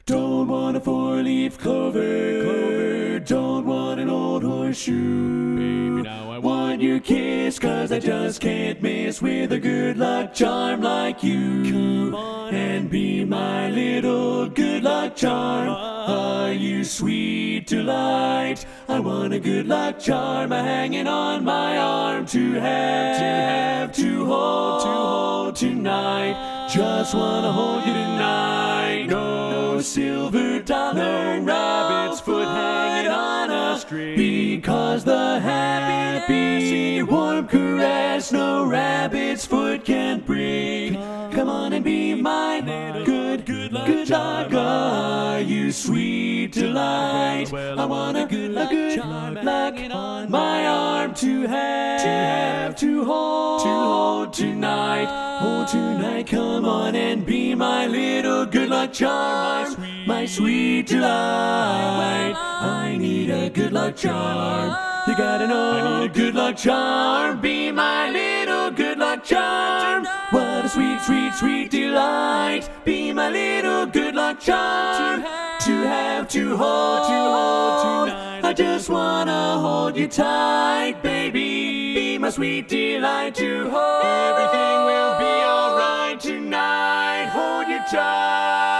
Don't want a four-leaf clover. Don't want an old horseshoe. Baby, now I Want your kiss, 'cause I just can't miss with a good luck charm like you. Come on and be my little good luck charm. Are you sweet delight? I want a good luck charm hanging on my arm to have, to hold tonight. Just wanna hold you tonight. No silver dollar, no rabbit's foot hanging on a string. Because the happy, warm caress no rabbit's foot can bring. Come on and be my good luck. Are you sweet delight? I want a good luck on my arm to have, to hold tonight. Hold tonight, come on and be my little good luck charm, my sweet delight. I need a good luck charm. You gotta know I need a good luck charm. Be my little good luck charm. What a sweet, sweet, sweet delight. Be my little good luck charm. To have, to hold tonight. I just wanna hold you tight, baby. Be my sweet delight to hold. Everything will be alright tonight. Hold you tight.